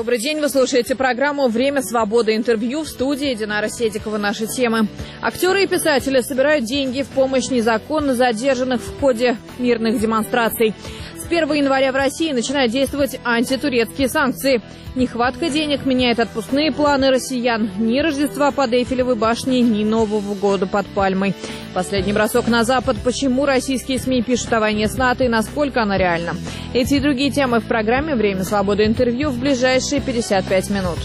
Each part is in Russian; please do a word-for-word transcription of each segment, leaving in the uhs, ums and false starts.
Добрый день, вы слушаете программу «Время свободы» интервью, в студии Динара Седикова. Наши темы. Актеры и писатели собирают деньги в помощь незаконно задержанных в ходе мирных демонстраций. С первого января в России начинают действовать антитурецкие санкции. Нехватка денег меняет отпускные планы россиян. Ни Рождества под Эйфелевой башней, ни Нового года под Пальмой. Последний бросок на Запад. Почему российские СМИ пишут о войне с НАТО и насколько она реальна? Эти и другие темы в программе «Время свободы» интервью в ближайшие пятьдесят пять минут.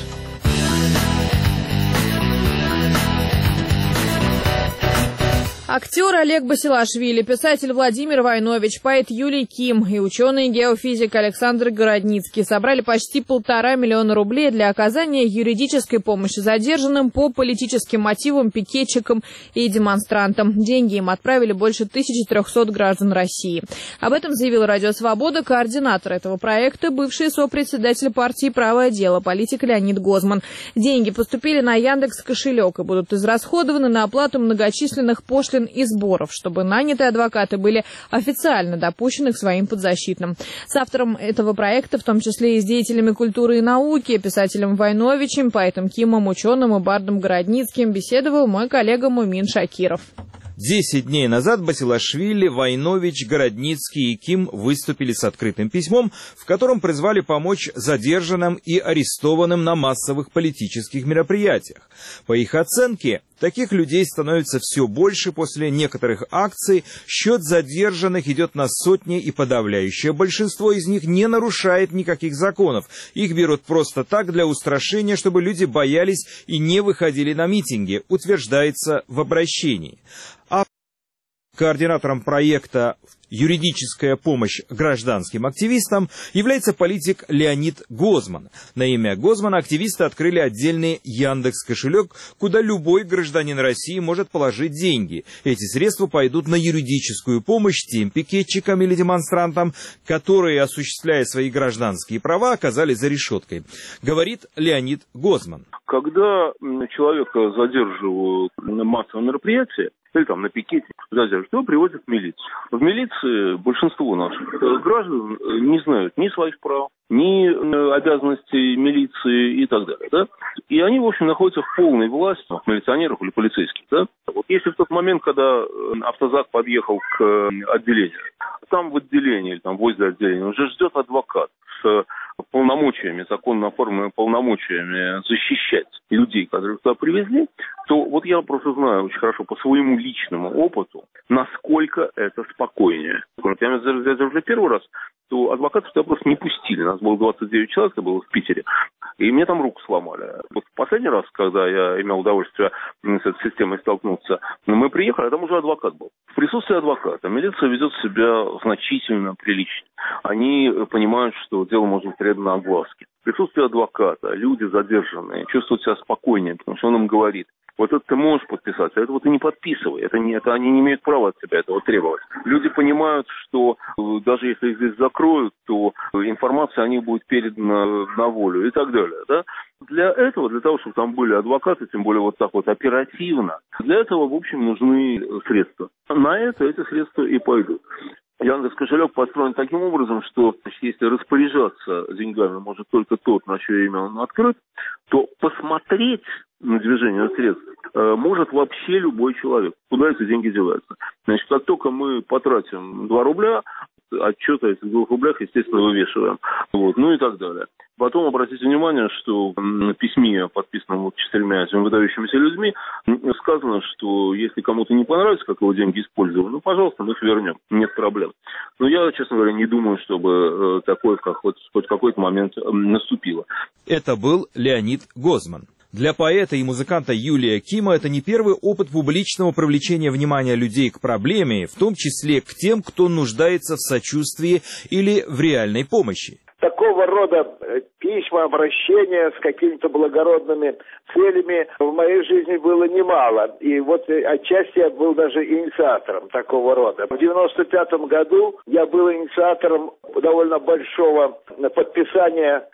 Актер Олег Басилашвили, писатель Владимир Войнович, поэт Юлий Ким и ученый-геофизик Александр Городницкий собрали почти полтора миллиона рублей для оказания юридической помощи задержанным по политическим мотивам пикетчикам и демонстрантам. Деньги им отправили больше тысячи трехсот граждан России. Об этом заявил Радио Свобода координатор этого проекта, бывший сопредседатель партии «Правое дело», политик Леонид Гозман. Деньги поступили на Яндекс.Кошелек и будут израсходованы на оплату многочисленных пошлин и сборов, чтобы нанятые адвокаты были официально допущены к своим подзащитным. С автором этого проекта, в том числе и с деятелями культуры и науки, писателем Войновичем, поэтом Кимом, ученым и бардом Городницким, беседовал мой коллега Мумин Шакиров. Десять дней назад Басилашвили, Войнович, Городницкий и Ким выступили с открытым письмом, в котором призвали помочь задержанным и арестованным на массовых политических мероприятиях. По их оценке, таких людей становится все больше после некоторых акций, счет задержанных идет на сотни, и подавляющее большинство из них не нарушает никаких законов. Их берут просто так для устрашения, чтобы люди боялись и не выходили на митинги, утверждается в обращении. А координатором проекта «Юридическая помощь гражданским активистам» является политик Леонид Гозман. На имя Гозмана активисты открыли отдельный Яндекс.Кошелек, куда любой гражданин России может положить деньги. Эти средства пойдут на юридическую помощь тем пикетчикам или демонстрантам, которые, осуществляя свои гражданские права, оказались за решеткой. Говорит Леонид Гозман. Когда человека задерживают на массовом мероприятии, или там на пикете задерживают, его приводят в милицию. В милиции большинство наших граждан не знают ни своих прав, ни обязанностей милиции и так далее. Да? И они, в общем, находятся в полной власти милиционеров или полицейских. Да? Вот если в тот момент, когда автозак подъехал к отделению, там в отделении или там возле отделения уже ждет адвокат с полномочиями, законно оформленными полномочиями защищать людей, которых туда привезли, то вот я просто знаю очень хорошо по своему личному опыту, насколько это спокойнее. Я взял уже первый раз, то адвокатов туда просто не пустили. Нас было двадцать девять человек, это было в Питере, и мне там руку сломали. Вот в последний раз, когда я имел удовольствие с этой системой столкнуться, мы приехали, а там уже адвокат был. В присутствии адвоката милиция ведет себя значительно прилично. Они понимают, что дело может быть предано огласке. В присутствии адвоката люди задержанные чувствуют себя спокойнее, потому что он им говорит: вот это ты можешь подписать, а это вот ты не подписывай. Это не, это они не имеют права от тебя этого требовать. Люди понимают, что даже если их здесь закроют, то информация о них будет передана на волю и так далее. Да? Для этого, для того, чтобы там были адвокаты, тем более вот так вот оперативно, для этого, в общем, нужны средства. На это эти средства и пойдут. Яндекс.Кошелек построен таким образом, что если распоряжаться деньгами может только тот, на чье имя он открыт, то посмотреть на движение средств э, может вообще любой человек, куда эти деньги деваются. Значит, как только мы потратим два рубля, отчет о этих двух рублях, естественно, вывешиваем. Вот, ну и так далее. Потом обратите внимание, что в письме, подписанном вот четырьмя этими выдающимися людьми, сказано, что если кому-то не понравится, как его деньги использованы, ну, пожалуйста, мы их вернем, нет проблем. Но я, честно говоря, не думаю, чтобы такое в хоть какой-то момент наступило. Это был Леонид Гозман. Для поэта и музыканта Юлия Кима это не первый опыт публичного привлечения внимания людей к проблеме, в том числе к тем, кто нуждается в сочувствии или в реальной помощи. Такого рода письма, обращения с какими-то благородными целями в моей жизни было немало. И вот отчасти я был даже инициатором такого рода. В девяносто пятом году я был инициатором довольно большого подписания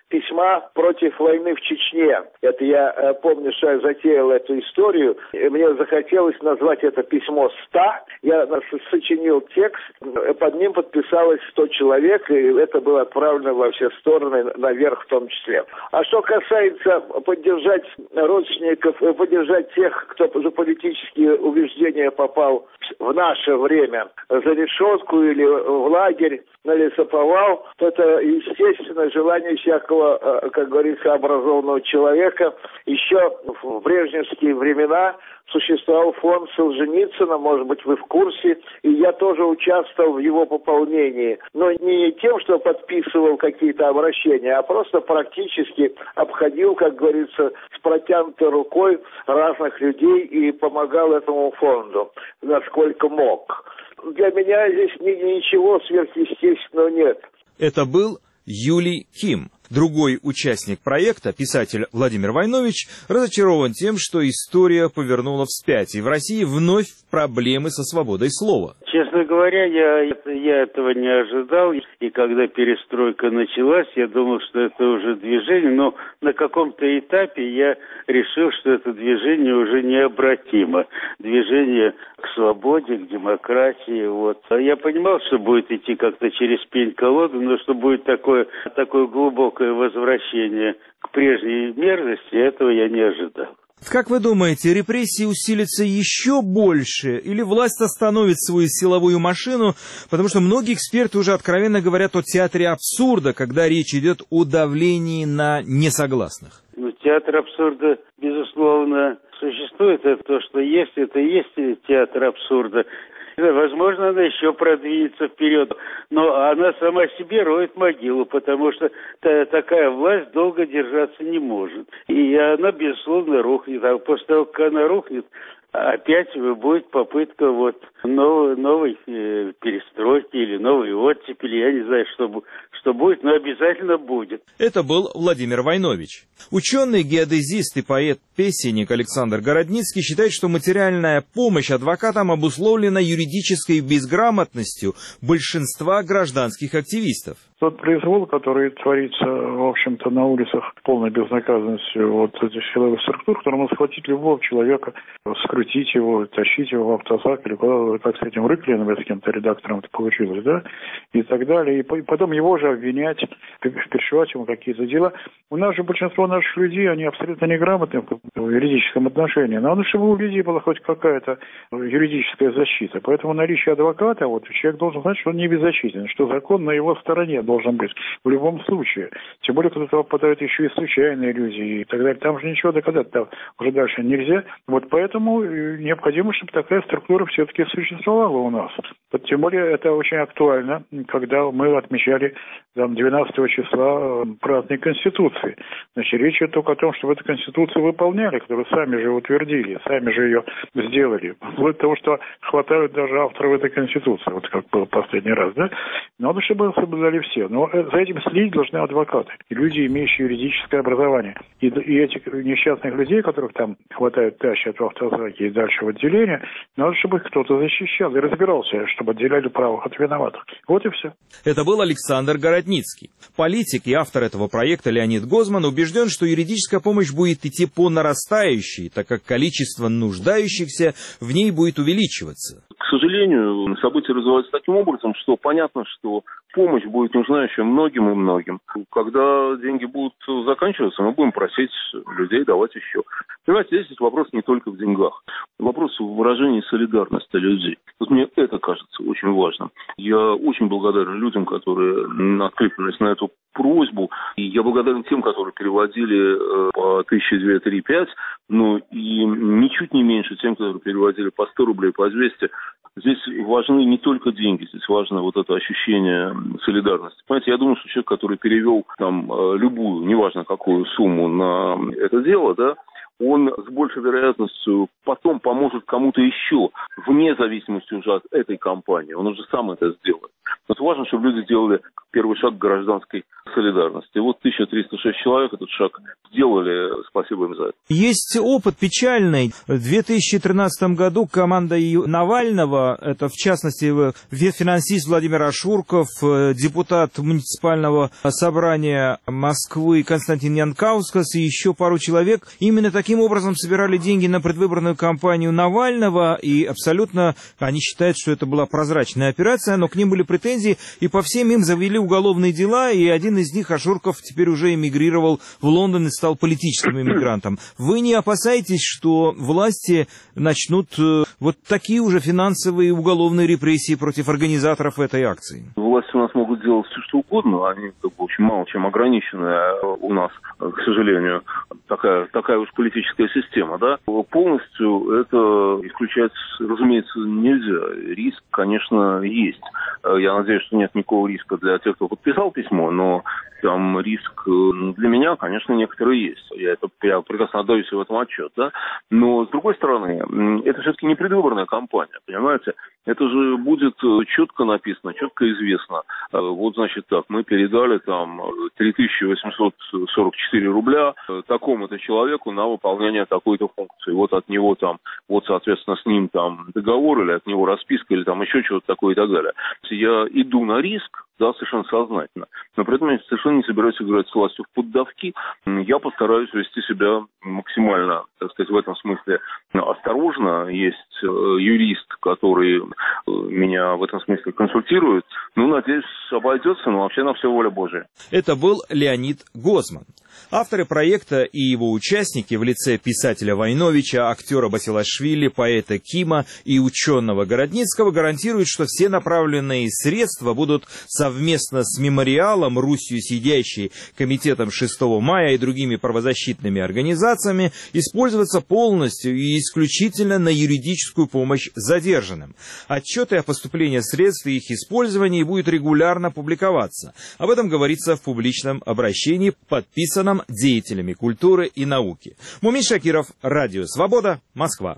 письма против войны в Чечне. Это я э, помню, что я затеял эту историю. И мне захотелось назвать это письмо ста. Я сочинил текст, под ним подписалось сто человек, и это было отправлено во все стороны, наверх в том числе. А что касается поддержать родственников, поддержать тех, кто за политические убеждения попал в наше время за решетку или в лагерь на лесоповал, то это, естественно, желание всякого, как говорится, образованного человека. Еще в брежневские времена существовал фонд Солженицына, может быть, вы в курсе, и я тоже участвовал в его пополнении. Но не тем, что подписывал какие-то обращения, а просто практически обходил, как говорится, с протянутой рукой разных людей и помогал этому фонду, насколько мог. Для меня здесь ничего сверхъестественного нет. Это был Юлий Ким. Другой участник проекта, писатель Владимир Войнович, разочарован тем, что история повернула вспять, и в России вновь проблемы со свободой слова. Честно говоря, я, я этого не ожидал, и когда перестройка началась, я думал, что это уже движение, но на каком-то этапе я решил, что это движение уже необратимо. Движение к свободе, к демократии. Вот. Я понимал, что будет идти как-то через пень-колоду, но что будет такое, такое глубокое возвращение к прежней мерзости, этого я не ожидал. Как вы думаете, репрессии усилятся еще больше, или власть остановит свою силовую машину, потому что многие эксперты уже откровенно говорят о театре абсурда, когда речь идет о давлении на несогласных? Ну, театр абсурда, безусловно, существует. Это то, что есть, это и есть театр абсурда. Возможно, она еще продвинется вперед, но она сама себе роет могилу, потому что та, такая власть долго держаться не может. И она, безусловно, рухнет. А после того, как она рухнет, опять будет попытка вот новой, новой э, перестройки или новой оттепели. Я не знаю, что, что будет, но обязательно будет. Это был Владимир Войнович. Ученый, геодезист и поэт-песенник Александр Городницкий считает, что материальная помощь адвокатам обусловлена юридической безграмотностью большинства гражданских активистов. Тот произвол, который творится, в общем-то, на улицах полной безнаказанностью вот этих силовых структур, которым схватить любого человека, скрутить его, тащить его в автозак или куда-то, как с этим Рыклиным, с кем-то редактором это получилось, да, и так далее, и потом его же обвинять, пришивать ему какие-то дела. У нас же большинство наших людей, они абсолютно неграмотны в юридическом отношении. Надо, чтобы у людей была хоть какая-то юридическая защита. Поэтому наличие адвоката, вот человек должен знать, что он не беззащитен, что закон на его стороне должен быть в любом случае. Тем более, когда туда попадают еще и случайные люди и так далее. Там же ничего доказать там уже дальше нельзя. Вот поэтому необходимо, чтобы такая структура все-таки существовала у нас. Тем более, это очень актуально, когда мы отмечали там, двенадцатого числа праздник Конституции. Значит, речь идет только о том, чтобы эту Конституцию выполняли, которую сами же утвердили, сами же ее сделали. Вплоть до того, что хватают даже авторов этой Конституции, вот как было в последний раз, да? Надо, чтобы соблюдали все. Но за этим следить должны адвокаты и люди, имеющие юридическое образование. И, и этих несчастных людей, которых там хватают, тащат в автозаке и дальше в отделение, надо, чтобы их кто-то защищал и разбирался, чтобы отделяли правых от виноватых. Вот и все. Это был Александр Городницкий. Политик и автор этого проекта Леонид Гозман убежден, что юридическая помощь будет идти по нарастающей, так как количество нуждающихся в ней будет увеличиваться. К сожалению, события развиваются таким образом, что понятно, что помощь будет нужна еще многим и многим. Когда деньги будут заканчиваться, мы будем просить людей давать еще. Понимаете, здесь вопрос не только в деньгах. Вопрос в выражении солидарности людей. Вот мне это кажется очень важным. Я очень благодарен людям, которые откликнулись на эту просьбу. И я благодарен тем, которые переводили по тысяче, две, три, пять, но и ничуть не меньше тем, которые переводили по сто рублей, по двести. Здесь важны не только деньги, здесь важно вот это ощущение солидарности. Понимаете, я думаю, что человек, который перевел там любую, неважно какую сумму на это дело, да, он с большей вероятностью потом поможет кому-то еще, вне зависимости уже от этой компании. Он уже сам это сделает. Вот важно, чтобы люди сделали первый шаг к гражданской солидарности. Вот тысяча триста шесть человек этот шаг сделали. Спасибо им за это. Есть опыт печальный. В две тысячи тринадцатом году команда Навального, это в частности финансист Владимир Ашурков, депутат муниципального собрания Москвы Константин Янкаускас и еще пару человек, именно таким образом собирали деньги на предвыборную кампанию Навального, и абсолютно они считают, что это была прозрачная операция, но к ним были претензии, и по всем им завели уголовные дела, и один из них, Ашурков, теперь уже эмигрировал в Лондон и стал политическим эмигрантом. Вы не опасаетесь, что власти начнут э, вот такие уже финансовые и уголовные репрессии против организаторов этой акции? Власти у нас могут делать все, что угодно. Они, как бы, очень мало чем ограничены у нас, к сожалению. Такая, такая уж политическая система, да. Полностью это исключать, разумеется, нельзя. Риск, конечно, есть. Я надеюсь, что нет никакого риска для тех, кто подписал письмо, но там риск для меня, конечно, некоторые есть. Я, это, я прекрасно отдаю себе в этом отчет, да. Но, с другой стороны, это все-таки не предвыборная кампания, понимаете? Это же будет четко написано, четко известно. Вот, значит, так, мы передали там три тысячи восемьсот сорок четыре рубля такому-то человеку на выполнение такой-то функции. Вот от него там, вот, соответственно, с ним там договор, или от него расписка, или там еще чего-то такое и так далее. Я иду на риск, да, совершенно сознательно. Но при этом я совершенно не собираюсь играть с властью в поддавки. Я постараюсь вести себя максимально, так сказать, в этом смысле осторожно. Есть юрист, который меня в этом смысле консультирует. Ну, надеюсь, обойдется, но вообще на все воля Божия. Это был Леонид Гозман. Авторы проекта и его участники в лице писателя Войновича, актера Басилашвили, поэта Кима и ученого Городницкого гарантируют, что все направленные средства будут совместно с мемориалом, Русью сидящей, Комитетом шестого мая и другими правозащитными организациями использоваться полностью и исключительно на юридическую помощь задержанным. Отчеты о поступлении средств и их использовании будут регулярно публиковаться. Об этом говорится в публичном обращении, подписанном деятелями культуры и науки. Мумин Шакиров, Радио Свобода, Москва.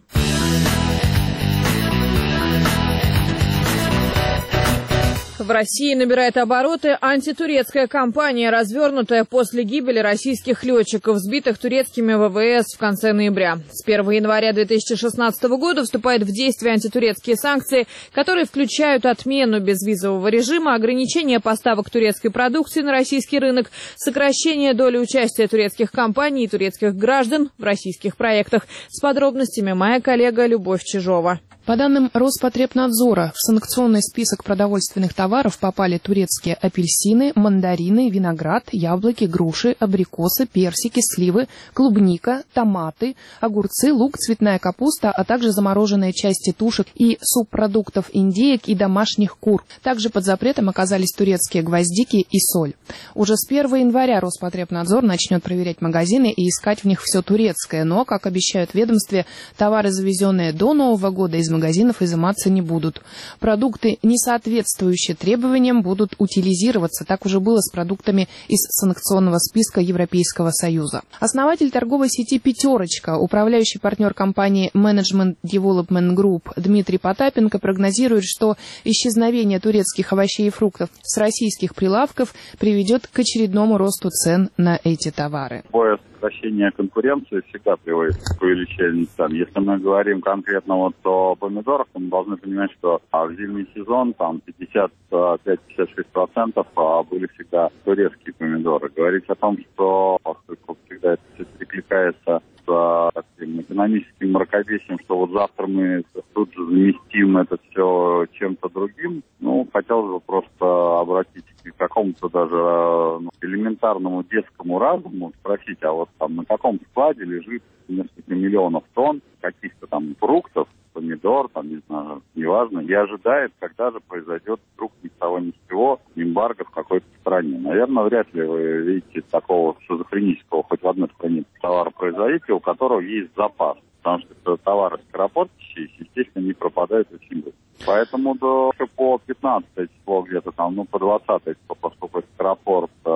В России набирает обороты антитурецкая кампания, развернутая после гибели российских летчиков, сбитых турецкими ВВС в конце ноября. С первого января две тысячи шестнадцатого года вступают в действие антитурецкие санкции, которые включают отмену безвизового режима, ограничение поставок турецкой продукции на российский рынок, сокращение доли участия турецких компаний и турецких граждан в российских проектах. С подробностями моя коллега Любовь Чижова. По данным Роспотребнадзора, в санкционный список продовольственных товаров попали турецкие апельсины, мандарины, виноград, яблоки, груши, абрикосы, персики, сливы, клубника, томаты, огурцы, лук, цветная капуста, а также замороженные части тушек и субпродуктов индеек и домашних кур. Также под запретом оказались турецкие гвоздики и соль. Уже с первого января Роспотребнадзор начнет проверять магазины и искать в них все турецкое, но, как обещают в ведомстве, товары, завезенные до Нового года из магазинов, изыматься не будут. Продукты, не соответствующие требованиям, будут утилизироваться. Так уже было с продуктами из санкционного списка Европейского Союза. Основатель торговой сети «Пятерочка», управляющий партнер компании Management Development Group Дмитрий Потапенко прогнозирует, что исчезновение турецких овощей и фруктов с российских прилавков приведет к очередному росту цен на эти товары. Сокращение конкуренции всегда приводит к увеличению цен. Если мы говорим конкретно вот о помидорах, то мы должны понимать, что в зимний сезон там пятьдесят пять — пятьдесят шесть процентов были всегда турецкие помидоры. Говорить о том, что поскольку всегда это все перекликается с таким экономическим мракобесием, что вот завтра мы тут же заместим это все чем-то другим, ну, хотелось бы просто обратить к какому-то даже ну, элементарному детскому разуму, спросить, а вот там на каком складе лежит несколько миллионов тонн каких-то там фруктов, помидор, там, не знаю, неважно, и ожидает, когда же произойдет вдруг ни с того ни с сего эмбарго в какой-то стране. Наверное, вряд ли вы видите такого шизофренического хоть в одной стране товаропроизводителя, у которого есть запас. Потому что товары скоропортящиеся, естественно, не пропадают очень быстро. Поэтому до, по пятнадцатое число где-то там, ну, по двадцатое число, поскольку скоропорт, э,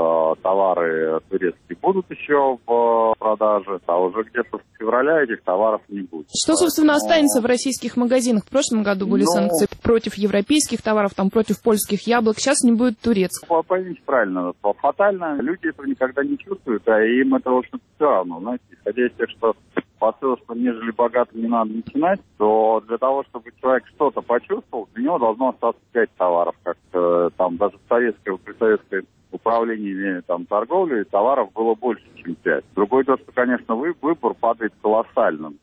товары турецкие будут еще в продаже, а уже где-то с февраля этих товаров не будет. Что, собственно, останется в российских магазинах? В прошлом году были Но... санкции против европейских товаров, там против польских яблок, сейчас не будет турецких. Поймите правильно, фатально, люди этого никогда не чувствуют, а им это, в общем-то, все равно. Знаете, исходя из тех, что посыл, что нежели богато не надо начинать, то для того, чтобы человек что-то почувствовал, для него должно остаться пять товаров, как там даже в советское, при советской управлении там, торговлей товаров было больше, чем пять. Другое то, что, конечно, выбор падает колоссальным.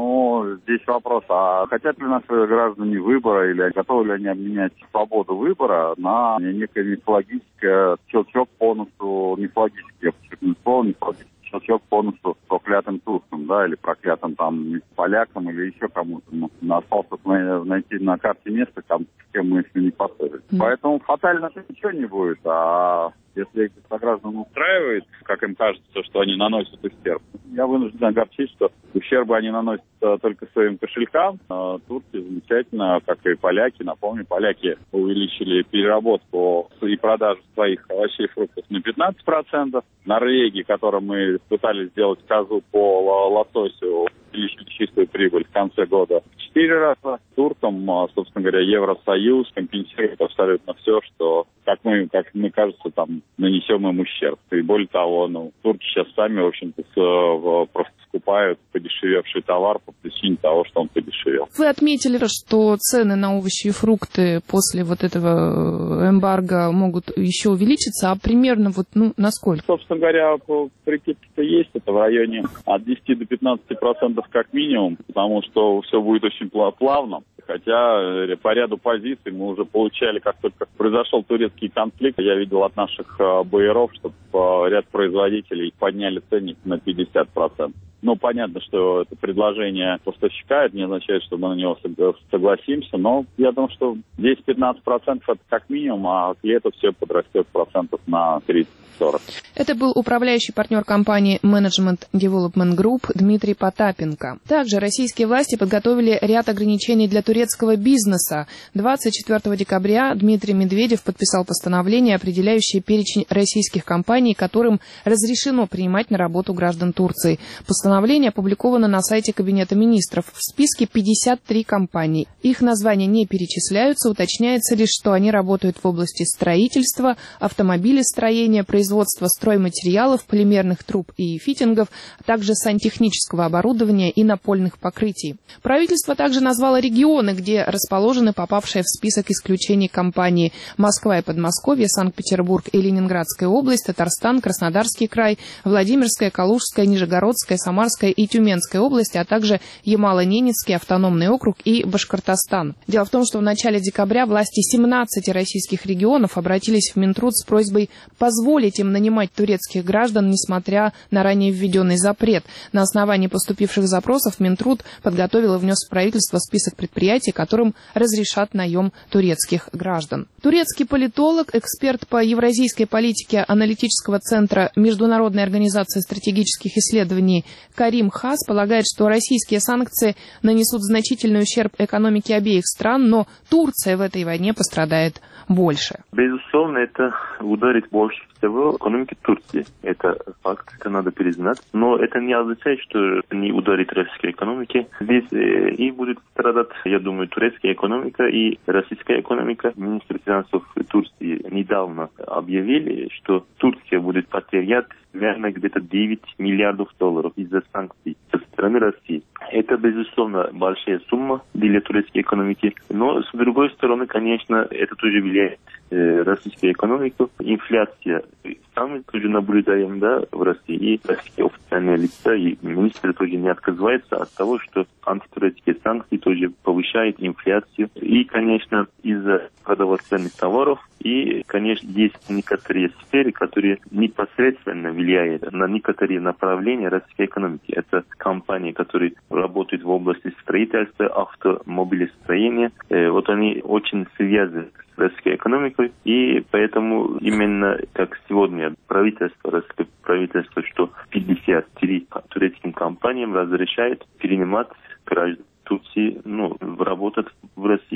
Но здесь вопрос, а хотят ли наши граждане выбора или готовы ли они обменять свободу выбора на некое мифологическое щелчок по носу, мифологическое, я подчеркну слово, мифологическое щелчок по носу проклятым туркам, да, или проклятым там полякам, или еще кому-то. Ну, осталось найти на карте место, там, с кем мы еще не поссорились. Mm. Поэтому фатально ничего не будет, а если сограждан устраивает, как им кажется, что они наносят ущерб, я вынужден огорчить, что ущербы они наносят только своим кошелькам. Турки замечательно, как и поляки. Напомню, поляки увеличили переработку и продажу своих овощей и фруктов на пятнадцать процентов. Норвегии, которым мы пытались сделать козу по лососю, увеличили чистую прибыль в конце года в четыре раза. Туркам, собственно говоря, Евросоюз компенсирует абсолютно все, что, как мы, как мне кажется, там нанесем им ущерб. И более того, ну, турки сейчас сами, в общем-то, с, просто скупают подешевевший товар по причине того, что он подешевел. Вы отметили, что цены на овощи и фрукты после вот этого эмбарго могут еще увеличиться, а примерно вот, ну, насколько? Собственно говоря, прикидки-то есть, это в районе от десяти до пятнадцати процентов как минимум, потому что все будет очень плавно. Хотя по ряду позиций мы уже получали, как только произошел турецкий конфликт, я видел от наших байеров, что ряд производителей подняли ценник на пятьдесят процентов. Ну, понятно, что это предложение поставщика, это не означает, что мы на него согласимся, но я думаю, что десять-пятнадцать процентов это как минимум, а к лету все подрастет процентов на тридцать-сорок. Это был управляющий партнер компании Management Development Group Дмитрий Потапенко. Также российские власти подготовили ряд ограничений для турецкого бизнеса. двадцать четвёртого декабря Дмитрий Медведев подписал постановление, определяющее перечень российских компаний, которым разрешено принимать на работу граждан Турции. Постановление опубликовано на сайте Кабинета министров. В списке пятьдесят три компании. Их названия не перечисляются, уточняется лишь, что они работают в области строительства, автомобилестроения, производства стройматериалов, полимерных труб и фитингов, а также сантехнического оборудования и напольных покрытий. Правительство также назвало регионы, где расположены попавшие в список исключений компании: Москва и Подмосковье, Санкт-Петербург и Ленинградская область, Татарстан, Краснодарский край, Владимирская, Калужская, Нижегородская, Самарская и Тюменская области, а также Ямало-Ненецкий автономный округ и Башкортостан. Дело в том, что в начале декабря власти семнадцати российских регионов обратились в Минтруд с просьбой позволить им нанимать турецких граждан, несмотря на ранее введенный запрет. На основании поступивших запросов Минтруд подготовил и внес в правительство список предприятий, которым разрешат наем турецких граждан. Турецкий политолог, эксперт по евразийской политике аналитического центра Международной организации стратегических исследований Карим Хас полагает, что российские санкции нанесут значительный ущерб экономике обеих стран, но Турция в этой войне пострадает больше. Безусловно, это ударит больше всего экономике Турции. Это факт, это надо признать. Но это не означает, что не ударит российской экономике. Здесь э, и будет страдать, я думаю, турецкая экономика и российская экономика. Министр финансов Турции недавно объявили, что Турция будет потерять примерно где-то девять миллиардов долларов из-за санкций со стороны России. Это, безусловно, большая сумма для турецкой экономики. Но, с другой стороны, конечно, это тоже влияет э, российскую экономику. Инфляция сами тоже наблюдаем, да, в России. И российские официальные лица и министры тоже не отказываются от того, что антитурецкие санкции тоже повышают инфляцию. И, конечно, из-за продовольственных товаров. И, конечно, есть некоторые сферы, которые непосредственно влияют на некоторые направления российской экономики. Это компании, которые работают в области строительства, автомобилестроения. Э, вот они очень связаны с российской экономикой. И поэтому именно как сегодня правительство, российское правительство, что пятьдесят три турецким компаниям разрешает перенимать граждан Турции, ну, работать в России. Вот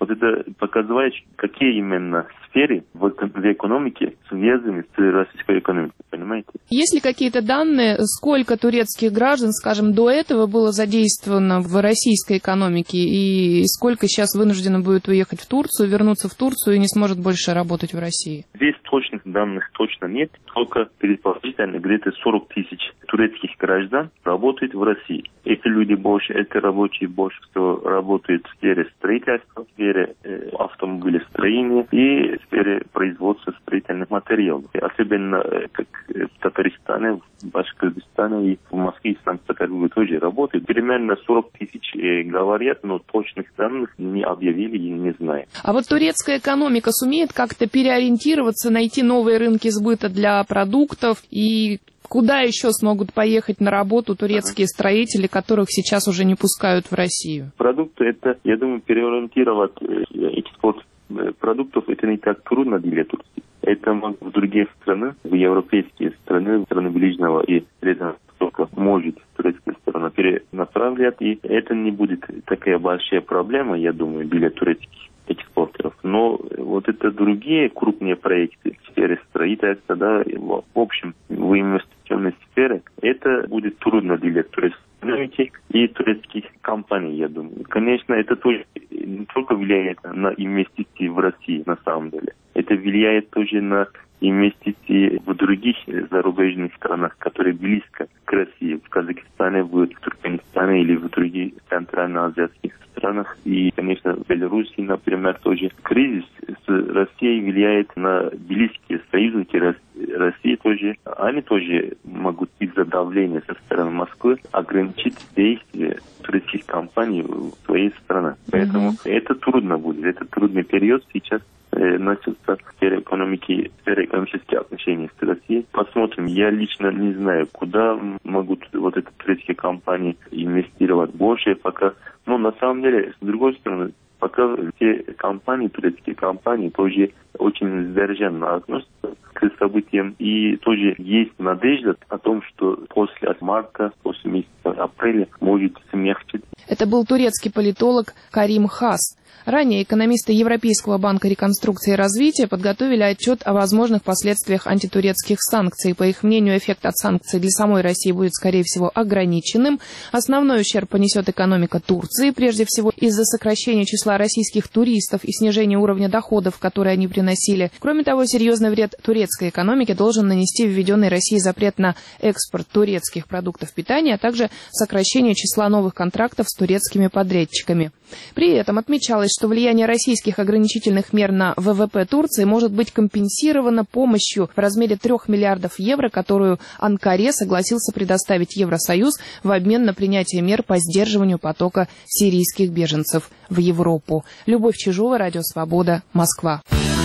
Вот это показывает, какие именно сферы в экономике связаны с российской экономикой, понимаете? Есть ли какие-то данные, сколько турецких граждан, скажем, до этого было задействовано в российской экономике, и сколько сейчас вынуждено будет уехать в Турцию, вернуться в Турцию и не сможет больше работать в России? Здесь точных данных точно нет, только предположительно где-то сорок тысяч турецких граждан работают в России. Эти люди больше, эти рабочие больше всего работают в сфере строительства, в сфере э, автомобилестроения и в сфере производства строительных материалов. Особенно э, как в Татарстане, в Башкортостане и в Москве и Санкт-Петербурге тоже работают. Примерно сорок тысяч э, говорят, но точных данных не объявили и не знаю. А вот турецкая экономика сумеет как-то переориентироваться, найти новые рынки сбыта для продуктов, и куда еще смогут поехать на работу турецкие строители, которых сейчас уже не пускают в Россию? Продукты это, я думаю, переориентировать экспорт продуктов это не так трудно для Турции. Это в другие страны, в европейские страны, в страны Ближнего и Среднего Востока может турецкая сторона перенаправлять, и это не будет такая большая проблема, я думаю, для турецких экспортеров. Но вот это другие крупные проекты в сфере строительства, да, в общем, в инвестиционной сфере, это будет трудно для турецких экономики и турецких компаний, я думаю. Конечно, это тоже не только влияет на инвестиции в России, на самом деле. Это влияет тоже на инвестиции в других зарубежных странах, которые близко к России, в Казахстане, в Туркменистане или в других центральноазиатских странах. И, конечно, в Беларуси, например, тоже кризис с Россией влияет на близкие союзники России тоже. Они тоже могут из-за давления со стороны Москвы ограничить действия турецких компаний в своей стране. Поэтому mm-hmm. это трудно будет. Это трудный период сейчас. Начался в сфере экономики, в сфере экономических отношений с Россией. Посмотрим. Я лично не знаю, куда могут вот эти турецкие компании инвестировать больше пока. Но на самом деле, с другой стороны, пока все компании, турецкие компании тоже очень сдержанно относятся к событиям. И тоже есть надежда о том, что после марта, после месяца апреля может смягчить. Это был турецкий политолог Карим Хас. Ранее экономисты Европейского банка реконструкции и развития подготовили отчет о возможных последствиях антитурецких санкций. По их мнению, эффект от санкций для самой России будет, скорее всего, ограниченным. Основной ущерб понесет экономика Турции, прежде всего из-за сокращения числа российских туристов и снижения уровня доходов, которые они приносили. Кроме того, серьезный вред турецкой экономике должен нанести введенный Россией запрет на экспорт турецких продуктов питания, а также сокращение числа новых контрактов с турецкими подрядчиками. При этом отмечалось, что влияние российских ограничительных мер на ВВП Турции может быть компенсировано помощью в размере трех миллиардов евро, которую Анкаре согласился предоставить Евросоюз в обмен на принятие мер по сдерживанию потока сирийских беженцев в Европу. Любовь Чижова, Радио Свобода, Москва.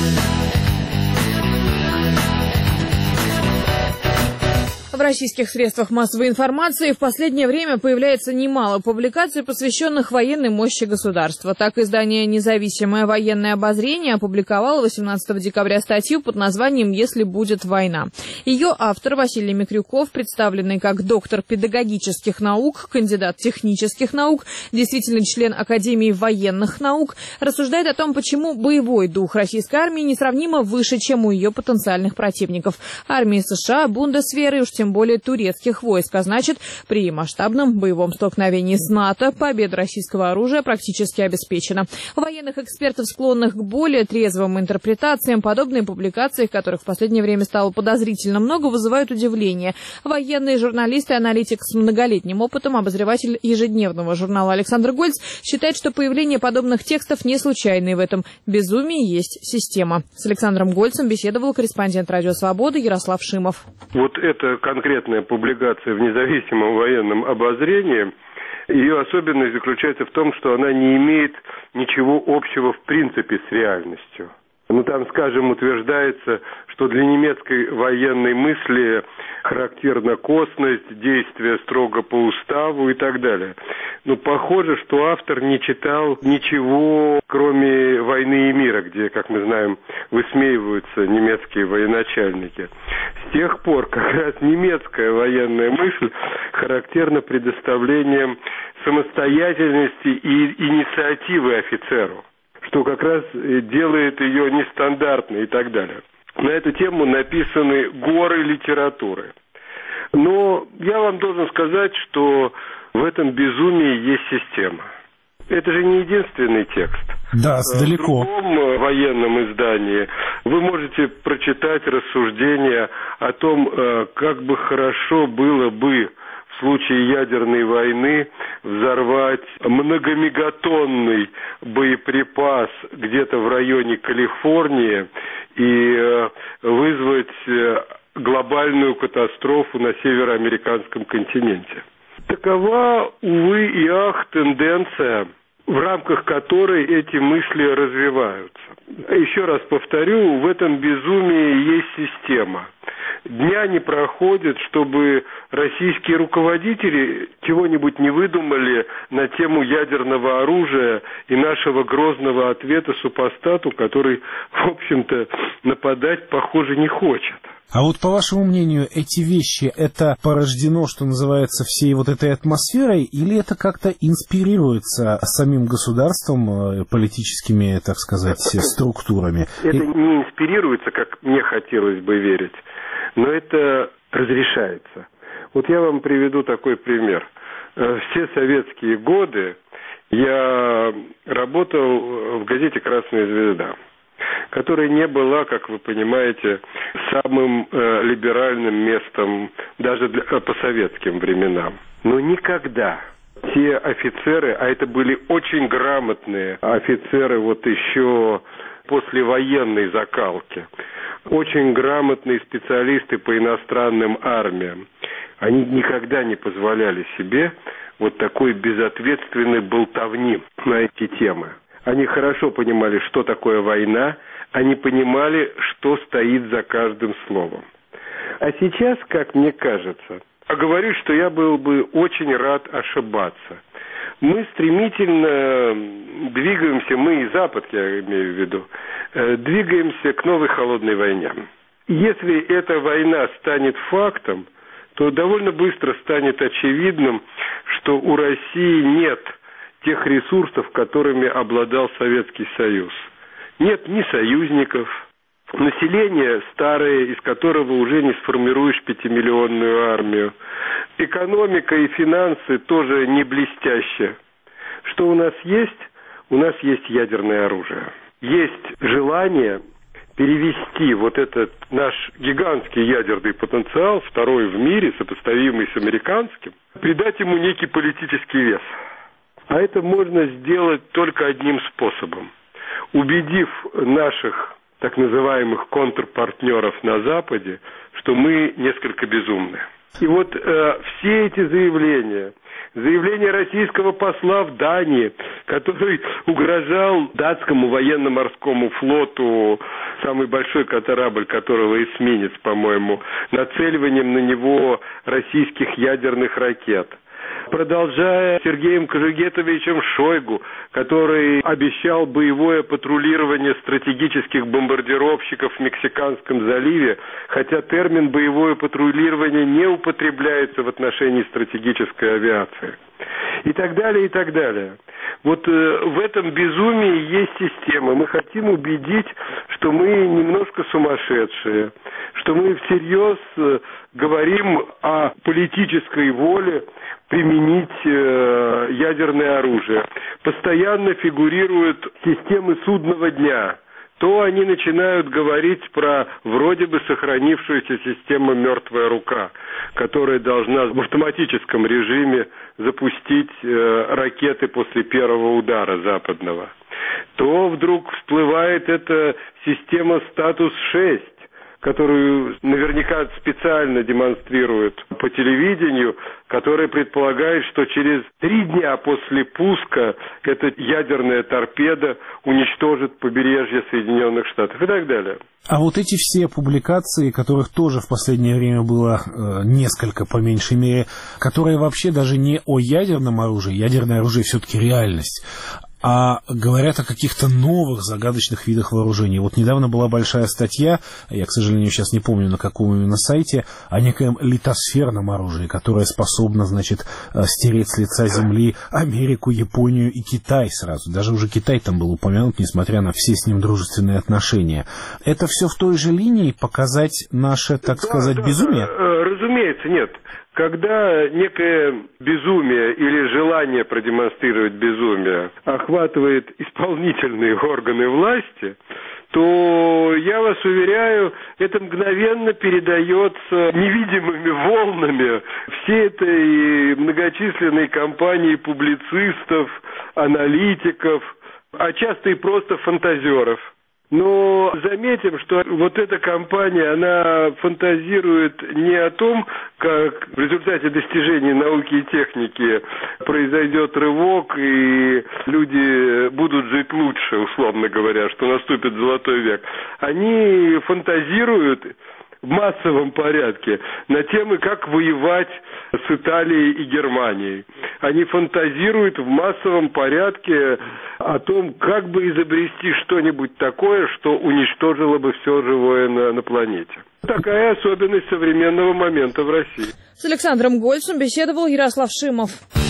В российских средствах массовой информации в последнее время появляется немало публикаций, посвященных военной мощи государства. Так, издание «Независимое военное обозрение» опубликовало восемнадцатого декабря статью под названием «Если будет война». Ее автор Василий Микрюков, представленный как доктор педагогических наук, кандидат технических наук, действительно член Академии военных наук, рассуждает о том, почему боевой дух российской армии несравнимо выше, чем у ее потенциальных противников – армии США, Бундесвера и уж тем более турецких войск, а значит, при масштабном боевом столкновении с НАТО победа российского оружия практически обеспечена. У военных экспертов, склонных к более трезвым интерпретациям, подобные публикации, которых в последнее время стало подозрительно много, вызывают удивление. Военный журналист и аналитик с многолетним опытом, обозреватель ежедневного журнала Александр Гольц, считает, что появление подобных текстов не случайно, и в этом безумии есть система. С Александром Гольцем беседовал корреспондент Радио Свобода Ярослав Шимов. Вот это конкретная публикация в независимом военном обозрении, ее особенность заключается в том, что она не имеет ничего общего в принципе с реальностью. Ну, там, скажем, утверждается, что для немецкой военной мысли характерна косность, действия строго по уставу и так далее. Но похоже, что автор не читал ничего, кроме «Войны и мира», где, как мы знаем, высмеиваются немецкие военачальники. С тех пор как раз немецкая военная мысль характерна предоставлением самостоятельности и инициативы офицеру. что как раз делает ее нестандартной и так далее. На эту тему написаны горы литературы. Но я вам должен сказать, что в этом безумии есть система. Это же не единственный текст. Да, далеко. В другом военном издании вы можете прочитать рассуждения о том, как бы хорошо было бы в случае ядерной войны взорвать многомегатонный боеприпас где-то в районе Калифорнии и вызвать глобальную катастрофу на североамериканском континенте. Такова, увы и ах, тенденция, в рамках которой эти мысли развиваются. Еще раз повторю, в этом безумии есть система. Дня не проходит, чтобы российские руководители чего-нибудь не выдумали на тему ядерного оружия и нашего грозного ответа супостату, который, в общем-то, нападать, похоже, не хочет. А вот по вашему мнению, эти вещи, это порождено, что называется, всей вот этой атмосферой, или это как-то инспирируется самим государством, политическими, так сказать, структурами? Это не инспирируется, как мне хотелось бы верить, но это разрешается. Вот я вам приведу такой пример. Все советские годы я работал в газете «Красная звезда», которая не была, как вы понимаете, самым э, либеральным местом даже для, по советским временам. Но никогда те офицеры, а это были очень грамотные офицеры вот еще послевоенной закалки, очень грамотные специалисты по иностранным армиям, они никогда не позволяли себе вот такой безответственной болтовни на эти темы. Они хорошо понимали, что такое война, они понимали, что стоит за каждым словом. А сейчас, как мне кажется, а говорю, что я был бы очень рад ошибаться. Мы стремительно двигаемся, мы и Запад, я имею в виду, двигаемся к новой холодной войне. Если эта война станет фактом, то довольно быстро станет очевидным, что у России нет тех ресурсов, которыми обладал Советский Союз. Нет ни союзников, население старое, из которого уже не сформируешь пятимиллионную армию. Экономика и финансы тоже не блестящие. Что у нас есть? У нас есть ядерное оружие. Есть желание перевести вот этот наш гигантский ядерный потенциал, второй в мире, сопоставимый с американским, придать ему некий политический вес. А это можно сделать только одним способом. Убедив наших так называемых контрпартнеров на Западе, что мы несколько безумны. И вот э, все эти заявления, заявление российского посла в Дании, который угрожал датскому военно-морскому флоту, самый большой корабль которого эсминец, по-моему, нацеливанием на него российских ядерных ракет. Продолжая Сергеем Кожегетовичем Шойгу, который обещал боевое патрулирование стратегических бомбардировщиков в Мексиканском заливе, хотя термин «боевое патрулирование» не употребляется в отношении стратегической авиации. И так далее, и так далее. Вот э, в этом безумии есть система. Мы хотим убедить, что мы немножко сумасшедшие, что мы всерьез э, говорим о политической воле применить э, ядерное оружие. Постоянно фигурируют системы судного дня. То они начинают говорить про вроде бы сохранившуюся систему «мертвая рука», которая должна в автоматическом режиме запустить э, ракеты после первого удара западного. То вдруг всплывает эта система «статус шесть», которую наверняка специально демонстрируют по телевидению, которая предполагает, что через три дня после пуска эта ядерная торпеда уничтожит побережье Соединенных Штатов и так далее. А вот эти все публикации, которых тоже в последнее время было э, несколько, по меньшей мере, которые вообще даже не о ядерном оружии, ядерное оружие все-таки реальность, а говорят о каких-то новых загадочных видах вооружений. Вот недавно была большая статья, я, к сожалению, сейчас не помню, на каком именно сайте, о некоем литосферном оружии, которое способно, значит, стереть с лица земли Америку, Японию и Китай сразу. Даже уже Китай там был упомянут, несмотря на все с ним дружественные отношения. Это все в той же линии показать наше, так да, сказать, да, безумие? Разумеется, нет. Когда некое безумие или желание продемонстрировать безумие охватывает исполнительные органы власти, то, я вас уверяю, это мгновенно передается невидимыми волнами всей этой многочисленной компании публицистов, аналитиков, а часто и просто фантазеров. Но заметим, что вот эта компания, она фантазирует не о том, как в результате достижений науки и техники произойдет рывок, и люди будут жить лучше, условно говоря, что наступит золотой век. Они фантазируют в массовом порядке на темы, как воевать с Италией и Германией. Они фантазируют в массовом порядке о том, как бы изобрести что-нибудь такое, что уничтожило бы все живое на, на планете. Такая особенность современного момента в России. С Александром Гольцем беседовал Ярослав Шимов.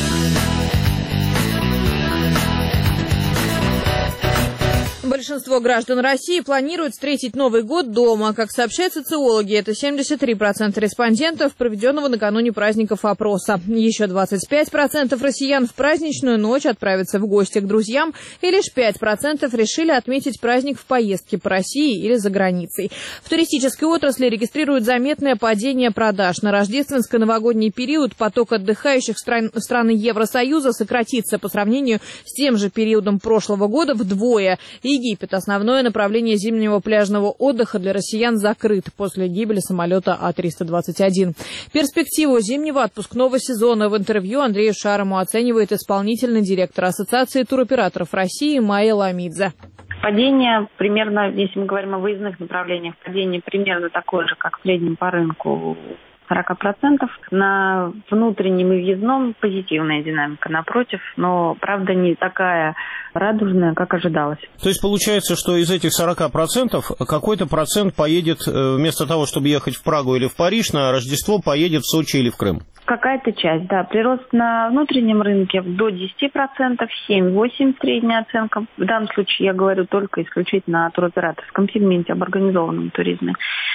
Большинство граждан России планируют встретить Новый год дома. Как сообщают социологи, это семьдесят три процента респондентов, проведенного накануне праздников опроса. Еще двадцать пять процентов россиян в праздничную ночь отправятся в гости к друзьям, и лишь пять процентов решили отметить праздник в поездке по России или за границей. В туристической отрасли регистрируют заметное падение продаж. На рождественско-новогодний период поток отдыхающих стран, страны Евросоюза сократится по сравнению с тем же периодом прошлого года вдвое. Египет, основное направление зимнего пляжного отдыха для россиян, закрыт после гибели самолета А триста двадцать один. Перспективу зимнего отпускного сезона в интервью Андрею Шарому оценивает исполнительный директор Ассоциации туроператоров России Майя Ламидзе. Падение примерно, если мы говорим о выездных направлениях, падение примерно такое же, как в среднем по рынку, сорок процентов. На внутреннем и въездном позитивная динамика, напротив, но, правда, не такая радужная, как ожидалось. То есть получается, что из этих сорока процентов какой-то процент поедет, вместо того, чтобы ехать в Прагу или в Париж, на Рождество поедет в Сочи или в Крым? Какая-то часть, да. Прирост на внутреннем рынке до десяти процентов, семь-восемь процентов средняя оценка. В данном случае я говорю только исключительно о туроператорском сегменте, об организованном туризме.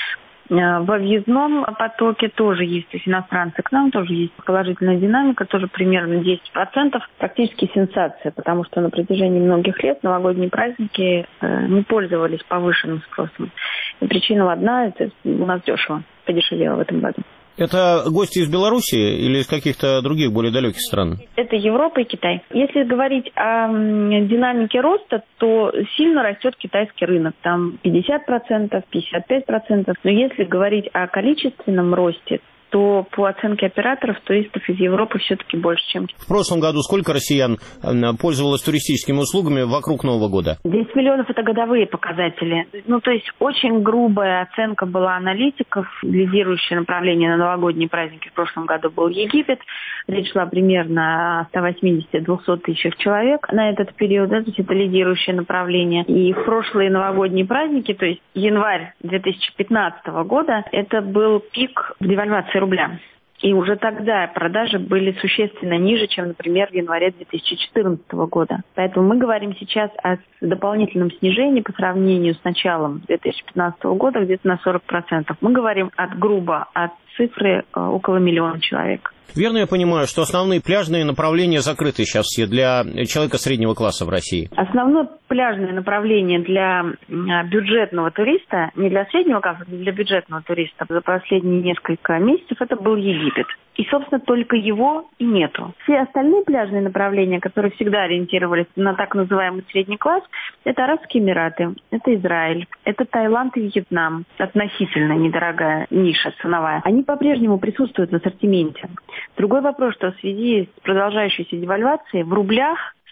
Во въездном потоке тоже есть, то есть иностранцы к нам тоже есть положительная динамика, тоже примерно десять процентов. Практически сенсация, потому что на протяжении многих лет новогодние праздники не пользовались повышенным спросом. И причина одна, это у нас дешево, подешевело в этом году. Это гости из Белоруссии или из каких-то других более далеких стран? Это Европа и Китай. Если говорить о динамике роста, то сильно растет китайский рынок. Там пятьдесят процентов, пятьдесят пять процентов. Но если говорить о количественном росте, то по оценке операторов туристов из Европы все-таки больше, чем... В прошлом году сколько россиян пользовалось туристическими услугами вокруг Нового года? десять миллионов – это годовые показатели. Ну, то есть очень грубая оценка была аналитиков. Лидирующее направление на новогодние праздники в прошлом году был Египет. Речь шла примерно о ста восьмидесяти — двухстах тысячах человек на этот период. Да, то есть это лидирующее направление. И в прошлые новогодние праздники, то есть январь две тысячи пятнадцатого года, это был пик в девальвации рубля. И уже тогда продажи были существенно ниже, чем, например, в январе две тысячи четырнадцатого года. Поэтому мы говорим сейчас о дополнительном снижении по сравнению с началом две тысячи пятнадцатого года где-то на сорок процентов. Мы говорим от грубо от цифры около миллиона человек. Верно я понимаю, что основные пляжные направления закрыты сейчас все для человека среднего класса в России? Основное пляжное направление для бюджетного туриста, не для среднего класса, а для бюджетного туриста за последние несколько месяцев, это был Египет. И, собственно, только его и нету. Все остальные пляжные направления, которые всегда ориентировались на так называемый средний класс, это Арабские Эмираты, это Израиль, это Таиланд и Вьетнам. Относительно недорогая ниша ценовая. Они по-прежнему присутствуют в ассортименте. Другой вопрос, что в связи с продолжающейся девальвацией в рублях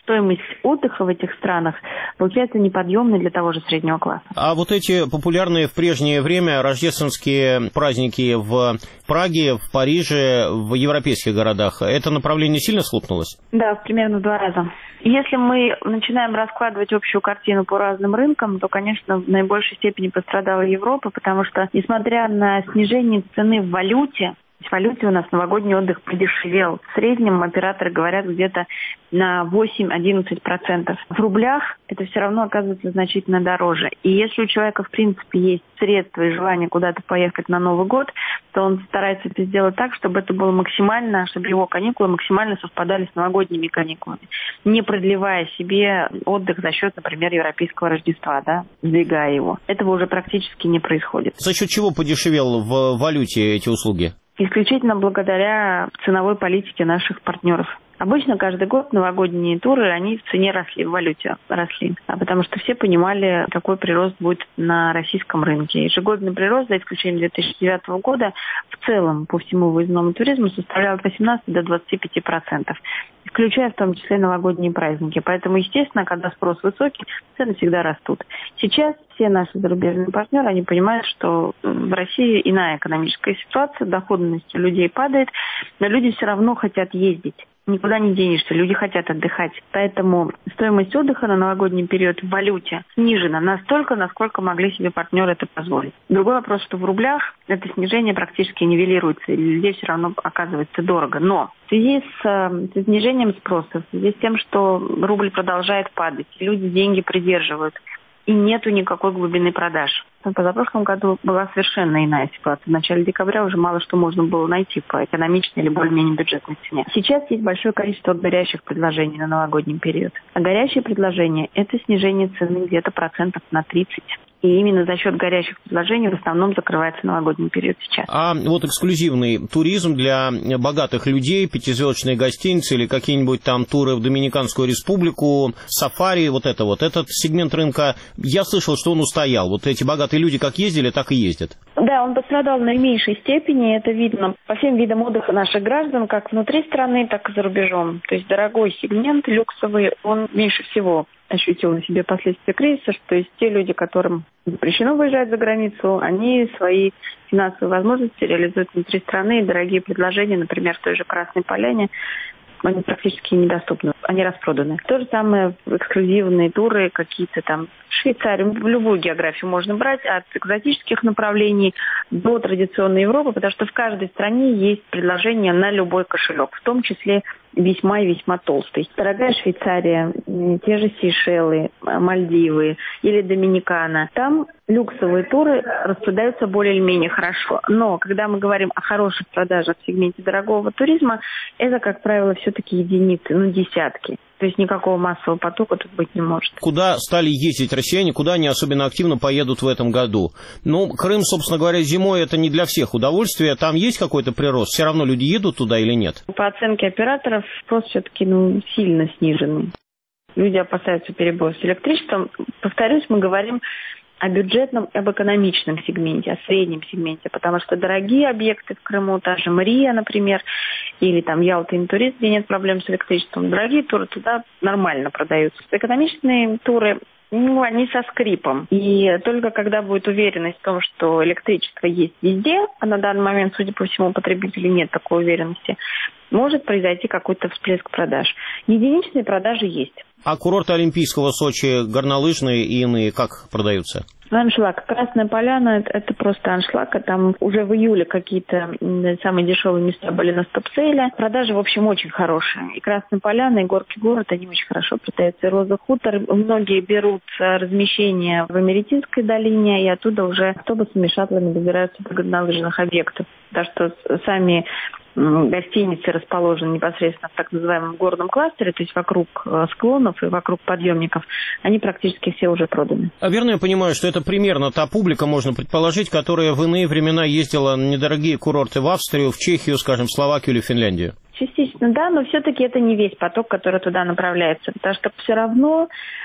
стоимость отдыха в этих странах получается неподъемной для того же среднего класса. А вот эти популярные в прежнее время рождественские праздники в Праге, в Париже, в европейских городах, это направление сильно схлопнулось? Да, примерно в два раза. Если мы начинаем раскладывать общую картину по разным рынкам, то, конечно, в наибольшей степени пострадала Европа, потому что, несмотря на снижение цены в валюте, в валюте у нас новогодний отдых подешевел. В среднем операторы говорят где-то на восемь-одиннадцать процентов. В рублях это все равно оказывается значительно дороже. И если у человека, в принципе, есть средства и желание куда-то поехать на Новый год, то он старается это сделать так, чтобы это было максимально, чтобы его каникулы максимально совпадали с новогодними каникулами, не продлевая себе отдых за счет, например, европейского Рождества, да, сдвигая его. Этого уже практически не происходит. За счет чего подешевел в валюте эти услуги? Исключительно благодаря ценовой политике наших партнеров. Обычно каждый год новогодние туры, они в цене росли, в валюте росли, а потому что все понимали, какой прирост будет на российском рынке. Ежегодный прирост, за исключением две тысячи девятого года, в целом по всему выездному туризму составлял от восемнадцати до двадцати пяти процентов, включая в том числе новогодние праздники. Поэтому, естественно, когда спрос высокий, цены всегда растут. Сейчас все наши зарубежные партнеры, они понимают, что в России иная экономическая ситуация, доходность людей падает, но люди все равно хотят ездить. Никуда не денешься, люди хотят отдыхать. Поэтому стоимость отдыха на новогодний период в валюте снижена настолько, насколько могли себе партнеры это позволить. Другой вопрос, что в рублях это снижение практически нивелируется, и людей все равно оказывается дорого. Но в связи с, с снижением спроса, в связи с тем, что рубль продолжает падать, люди деньги придерживают, и нету никакой глубины продаж. В позапрошлом году была совершенно иная ситуация. В начале декабря уже мало что можно было найти по экономичной или более-менее бюджетной цене. Сейчас есть большое количество горящих предложений на новогодний период. А горящие предложения – это снижение цены где-то процентов на тридцать. И именно за счет горящих предложений в основном закрывается новогодний период сейчас. А вот эксклюзивный туризм для богатых людей, пятизвездочные гостиницы или какие-нибудь там туры в Доминиканскую республику, сафари, вот это вот, этот сегмент рынка, я слышал, что он устоял. Вот эти богатые люди как ездили, так и ездят. Да, он пострадал в наименьшей степени. Это видно по всем видам отдыха наших граждан, как внутри страны, так и за рубежом. То есть дорогой сегмент, люксовый, он меньше всего ощутил на себе последствия кризиса, то есть те люди, которым запрещено выезжать за границу, они свои финансовые возможности реализуют внутри страны, и дорогие предложения, например, в той же Красной Поляне, они практически недоступны, они распроданы. То же самое эксклюзивные туры, какие-то там в Швейцарию, в любую географию можно брать, от экзотических направлений до традиционной Европы, потому что в каждой стране есть предложение на любой кошелек, в том числе весьма и весьма толстый. Дорогая Швейцария, те же Сейшелы, Мальдивы или Доминикана, там люксовые туры распродаются более или менее хорошо. Но когда мы говорим о хороших продажах в сегменте дорогого туризма, это, как правило, все-таки единицы, ну, десятки. То есть никакого массового потока тут быть не может. Куда стали ездить россияне, куда они особенно активно поедут в этом году? Ну, Крым, собственно говоря, зимой это не для всех удовольствие. Там есть какой-то прирост? Все равно люди едут туда или нет? По оценке операторов, спрос все-таки ну, сильно сниженный. Люди опасаются перебоя с электричеством. Повторюсь, мы говорим о бюджетном, об экономичном сегменте, о среднем сегменте, потому что дорогие объекты в Крыму, та же Мария, например, или там Ялта Интурист, где нет проблем с электричеством, дорогие туры туда нормально продаются. Экономичные туры, ну, они со скрипом. И только когда будет уверенность в том, что электричество есть везде, а на данный момент, судя по всему, у потребителей нет такой уверенности, может произойти какой-то всплеск продаж. Единичные продажи есть. А курорты Олимпийского Сочи, горнолыжные и иные, как продаются? Аншлаг. Красная Поляна – это просто аншлаг. А там уже в июле какие-то самые дешевые места были на стоп-сейле. Продажи, в общем, очень хорошие. И Красная Поляна, и Горки город, они очень хорошо продаются. И Роза Хутор. Многие берут размещение в Америтинской долине, и оттуда уже автобусами, шаттлами добираются до горнолыжных объектов. Так что сами гостиницы расположены непосредственно в так называемом горном кластере, то есть вокруг склонов и вокруг подъемников, они практически все уже проданы. А верно я понимаю, что это примерно та публика, можно предположить, которая в иные времена ездила на недорогие курорты в Австрию, в Чехию, скажем, в Словакию или Финляндию? Частично, да, но все-таки это не весь поток, который туда направляется, потому что все равно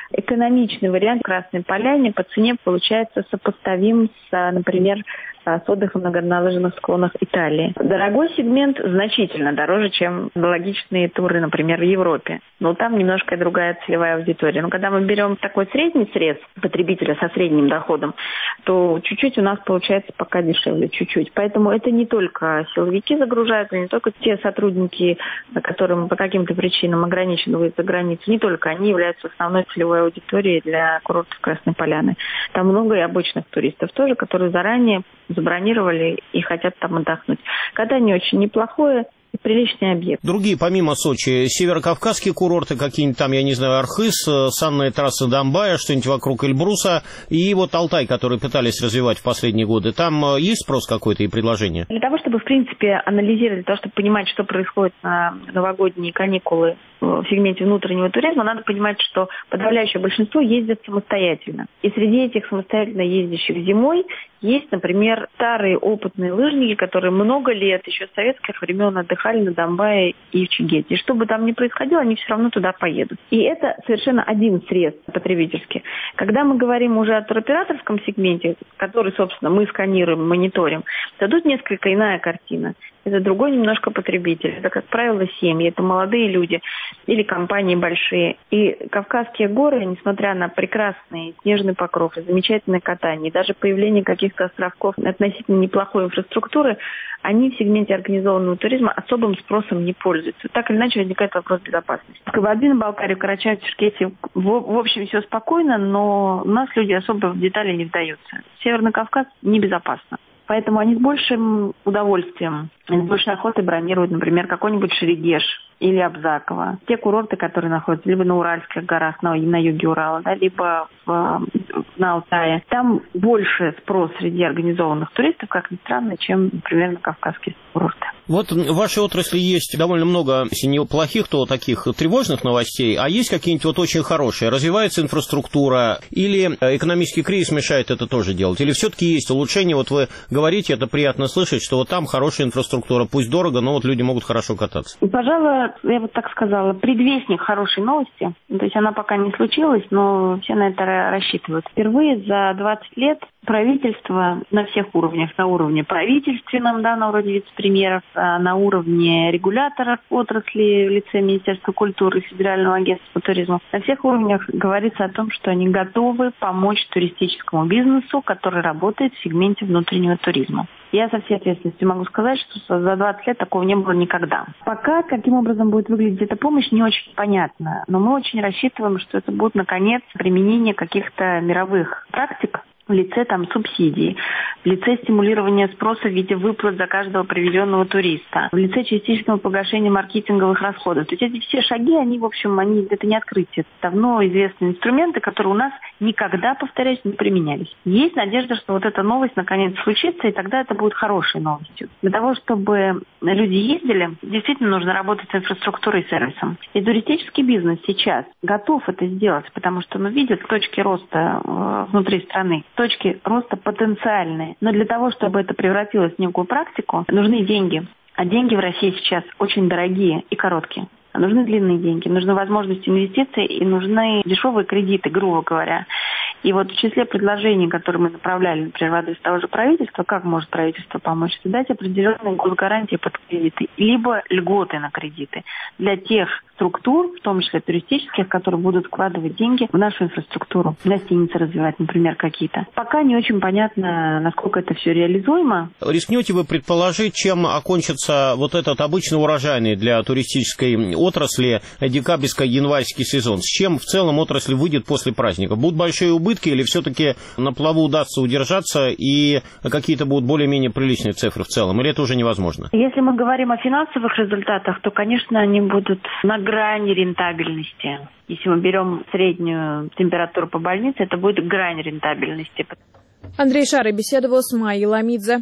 экономичный вариант Красной Поляне по цене получается сопоставим с, например, с отдыхом на горнолыжных склонах Италии. Дорогой сегмент значительно дороже, чем аналогичные туры, например, в Европе. Но там немножко другая целевая аудитория. Но когда мы берем такой средний срез потребителя со средним доходом, то чуть-чуть у нас получается пока дешевле, чуть-чуть. Поэтому это не только силовики загружаются, не только те сотрудники, которым по каким-то причинам ограничены выезд за границу, не только они являются основной целевой аудиторией для курортов Красной Поляны. Там много и обычных туристов тоже, которые заранее забронировали и хотят там отдохнуть. Катание очень неплохое, приличный объект. Другие, помимо Сочи, северокавказские курорты, какие-нибудь там, я не знаю, Архыз, санная трасса Домбая, что-нибудь вокруг Эльбруса, и вот Алтай, который пытались развивать в последние годы. Там есть спрос какой-то и предложение? Для того, чтобы, в принципе, анализировать, для того, чтобы понимать, что происходит на новогодние каникулы в сегменте внутреннего туризма, надо понимать, что подавляющее большинство ездят самостоятельно. И среди этих самостоятельно ездящих зимой есть, например, старые опытные лыжники, которые много лет, еще с советских времен, отдыхали на Домбае и в Чигете. И что бы там ни происходило, они все равно туда поедут. И это совершенно один срез потребительский. Когда мы говорим уже о туроператорском сегменте, который, собственно, мы сканируем, мониторим, то тут несколько иная картина. Это другой немножко потребитель. Это, как правило, семьи, это молодые люди или компании большие. И Кавказские горы, несмотря на прекрасный снежный покров и замечательное катание, и даже появление каких-то островков относительно неплохой инфраструктуры, они в сегменте организованного туризма особым спросом не пользуются. Так или иначе возникает вопрос безопасности. В Кабардино-Балкарии, в Карачаево-Черкесии в, в общем все спокойно, но у нас люди особо в детали не вдаются. Северный Кавказ небезопасно. Поэтому они с большим удовольствием, с большей охотой бронируют, например, какой-нибудь Шерегеш или Абзаково. Те курорты, которые находятся либо на Уральских горах, на, на юге Урала, да, либо в, на Алтае. Там больше спрос среди организованных туристов, как ни странно, чем, например, на кавказские курорты. Вот в вашей отрасли есть довольно много, если не плохих, то таких тревожных новостей, а есть какие-нибудь вот очень хорошие? Развивается инфраструктура или экономический кризис мешает это тоже делать? Или все-таки есть улучшения? Вот вы говорите, это приятно слышать, что вот там хорошая инфраструктура, пусть дорого, но вот люди могут хорошо кататься. Пожалуй, я вот так сказала, предвестник хорошей новости. То есть она пока не случилась, но все на это рассчитывают. Впервые за двадцать лет правительство на всех уровнях, на уровне правительственном, да, на уровне вице-премьеров, на уровне регуляторов отрасли в лице Министерства культуры и Федерального агентства по туризму, на всех уровнях говорится о том, что они готовы помочь туристическому бизнесу, который работает в сегменте внутреннего туризма. Я со всей ответственностью могу сказать, что за двадцать лет такого не было никогда. Пока, каким образом будет выглядеть эта помощь, не очень понятно. Но мы очень рассчитываем, что это будет, наконец, применение каких-то мировых практик в лице там субсидий, в лице стимулирования спроса в виде выплат за каждого привезенного туриста, в лице частичного погашения маркетинговых расходов. То есть эти все шаги, они, в общем, они, это не открытие. Это давно известные инструменты, которые у нас никогда, повторяюсь, не применялись. Есть надежда, что вот эта новость наконец случится, и тогда это будет хорошей новостью. Для того, чтобы люди ездили, действительно нужно работать с инфраструктурой и сервисом. И туристический бизнес сейчас готов это сделать, потому что он видит точки роста э, внутри страны, точки роста потенциальные. Но для того, чтобы это превратилось в некую практику, нужны деньги. А деньги в России сейчас очень дорогие и короткие. А нужны длинные деньги, нужны возможности инвестиций и нужны дешевые кредиты, грубо говоря. И вот в числе предложений, которые мы направляли, например, в адрес того же правительства, как может правительство помочь, это дать определенные госгарантии под кредиты, либо льготы на кредиты для тех структур, в том числе туристических, которые будут вкладывать деньги в нашу инфраструктуру, гостиницы развивать, например, какие-то. Пока не очень понятно, насколько это все реализуемо. Рискнете вы предположить, чем окончится вот этот обычно урожайный для туристической отрасли декабрьско-январский сезон? С чем в целом отрасль выйдет после праздника? Будут большие убытки или все-таки на плаву удастся удержаться и какие-то будут более-менее приличные цифры в целом? Или это уже невозможно? Если мы говорим о финансовых результатах, то, конечно, они будут на грани рентабельности. Если мы берем среднюю температуру по больнице, это будет грань рентабельности. Андрей Шары беседовал с Майей Ламидзе.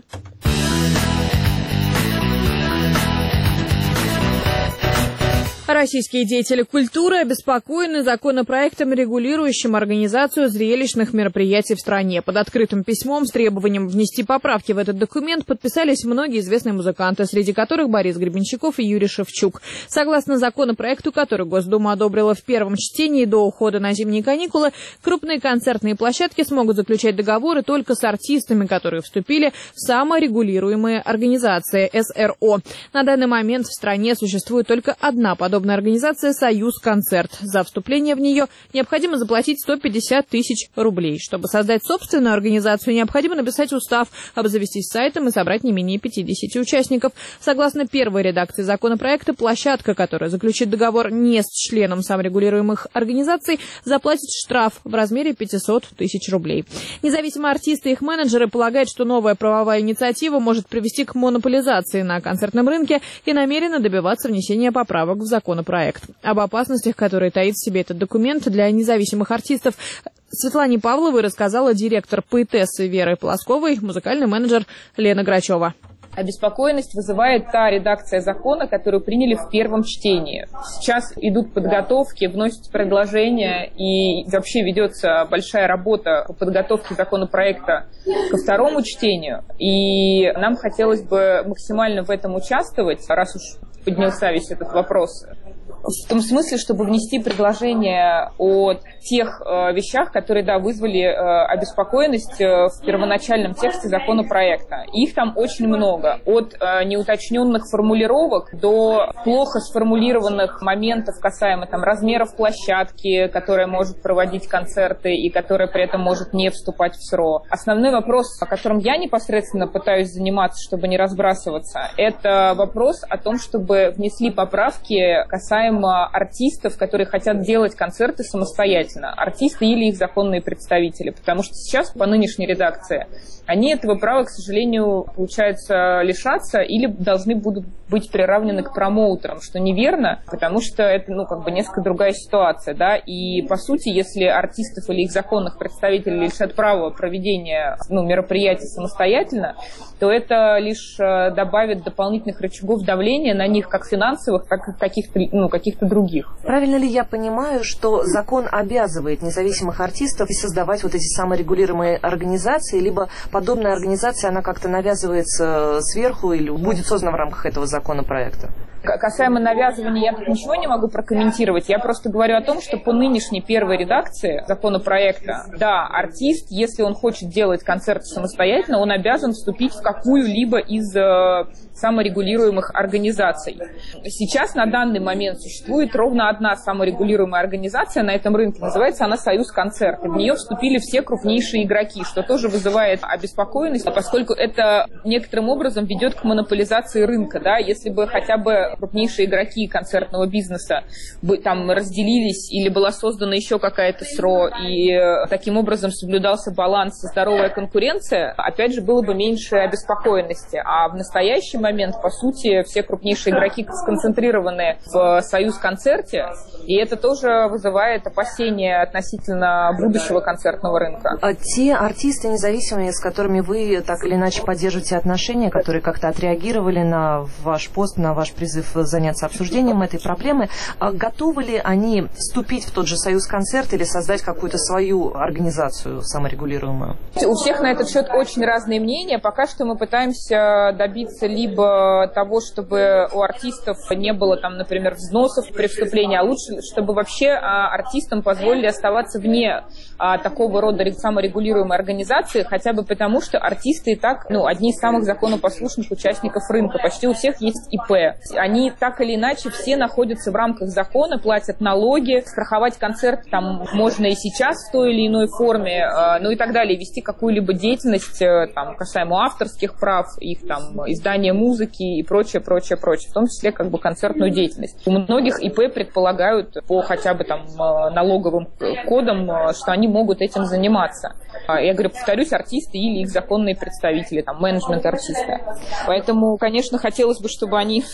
Российские деятели культуры обеспокоены законопроектом, регулирующим организацию зрелищных мероприятий в стране. Под открытым письмом с требованием внести поправки в этот документ подписались многие известные музыканты, среди которых Борис Гребенщиков и Юрий Шевчук. Согласно законопроекту, который Госдума одобрила в первом чтении до ухода на зимние каникулы, крупные концертные площадки смогут заключать договоры только с артистами, которые вступили в саморегулируемые организации эс эр о. На данный момент в стране существует только одна подобная организация «Союз Концерт». За вступление в нее необходимо заплатить сто пятьдесят тысяч рублей. Чтобы создать собственную организацию, необходимо написать устав, обзавестись сайтом и собрать не менее пятидесяти участников. Согласно первой редакции законопроекта, площадка, которая заключит договор не с членом саморегулируемых организаций, заплатит штраф в размере пятисот тысяч рублей. Независимые артисты и их менеджеры полагают, что новая правовая инициатива может привести к монополизации на концертном рынке и намерены добиваться внесения поправок в законопроект. Об опасностях, которые таит в себе этот документ для независимых артистов, Светлане Павловой рассказала директор поэтессы Веры Полосковой, музыкальный менеджер Лена Грачева. Обеспокоенность вызывает та редакция закона, которую приняли в первом чтении. Сейчас идут подготовки, вносятся предложения и вообще ведется большая работа по подготовке законопроекта ко второму чтению. И нам хотелось бы максимально в этом участвовать, раз уж поднялся весь этот вопрос, в том смысле, чтобы внести предложение о тех э, вещах, которые, да, вызвали э, обеспокоенность э, в первоначальном тексте законопроекта. Их там очень много. От э, неуточненных формулировок до плохо сформулированных моментов касаемо там, размеров площадки, которая может проводить концерты и которая при этом может не вступать в эс эр о. Основной вопрос, о котором я непосредственно пытаюсь заниматься, чтобы не разбрасываться, это вопрос о том, чтобы внесли поправки касаемо артистов, которые хотят делать концерты самостоятельно. Артисты или их законные представители. Потому что сейчас, по нынешней редакции, они этого права, к сожалению, получается, лишаться или должны будут быть приравнены к промоутерам, что неверно, потому что это, ну, как бы несколько другая ситуация, да, и, по сути, если артистов или их законных представителей лишат права проведения, ну, мероприятий самостоятельно, то это лишь добавит дополнительных рычагов давления на них, как финансовых, так и каких-то, ну, каких-то других. Правильно ли я понимаю, что закон обязывает независимых артистов создавать вот эти саморегулируемые организации, либо подобная организация, она как-то навязывается сверху или будет создана в рамках этого законопроекта? Касаемо навязывания, я тут ничего не могу прокомментировать. Я просто говорю о том, что по нынешней первой редакции законопроекта, да, артист, если он хочет делать концерт самостоятельно, он обязан вступить в какую-либо из э, саморегулируемых организаций. Сейчас на данный момент существует ровно одна саморегулируемая организация на этом рынке. Называется она «Союз Концерт». В нее вступили все крупнейшие игроки, что тоже вызывает обеспокоенность, поскольку это некоторым образом ведет к монополизации рынка. Да? Если бы хотя бы крупнейшие игроки концертного бизнеса бы там разделились или была создана еще какая-то эс эр о и э, таким образом соблюдался баланс и здоровая конкуренция, опять же, было бы меньше обеспокоенности. А в настоящий момент, по сути, все крупнейшие игроки сконцентрированы в «Союз-концерте», и это тоже вызывает опасения относительно будущего концертного рынка. А те артисты независимые, с которыми вы так или иначе поддерживаете отношения, которые как-то отреагировали на ваш пост, на ваш призыв заняться обсуждением этой проблемы, готовы ли они вступить в тот же «Союз-концерт» или создать какую-то свою организацию саморегулируемую? У всех на этот счет очень разные мнения. Пока что мы пытаемся добиться либо того, чтобы у артистов не было, там, например, взносов при вступлении, а лучше, чтобы вообще а, артистам позволили оставаться вне а, такого рода саморегулируемой организации, хотя бы потому, что артисты и так, ну, одни из самых законопослушных участников рынка. Почти у всех есть и пэ. Они так или иначе все находятся в рамках закона, платят налоги, страховать концерт там можно и сейчас в той или иной форме, э, ну и так далее, вести какую-либо деятельность э, там, касаемо авторских прав, их там издания музыки и прочее, прочее, прочее, в том числе как бы концертную деятельность. У многих и пэ предполагают по хотя бы там налоговым кодам, что они могут этим заниматься. Я говорю, повторюсь, артисты или их законные представители, там, менеджмент артиста. Поэтому, конечно, хотелось бы, чтобы они, ну,